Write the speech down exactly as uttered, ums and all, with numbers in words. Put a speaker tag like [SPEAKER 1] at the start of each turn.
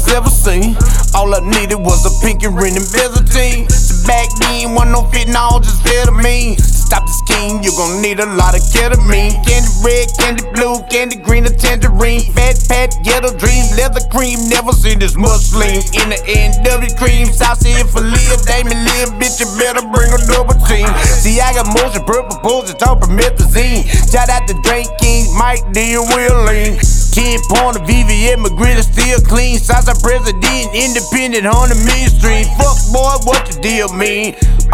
[SPEAKER 1] niggas ever seen. All I needed was a pinky ring and Byzantine. So back then, wasn't no fentanyl, just amphetamine. To stop the scheme, you gon' need a lot of ketamine. Candy red, candy blue, candy green, or tangerine. Fat pat, ghetto dream, leather cream, never seen this much lean. In the N W cream, South End for Liv, Damon Liv, bitch, you better bring a double team. See, I got motion, purple poses, top promethazine. Shout out to Drake King, Mike D, and Will Lean. Ken Porter, V V M, McGriddle still clean. Southside president, independent, one hundred million stream. Fuck boy, what the deal mean?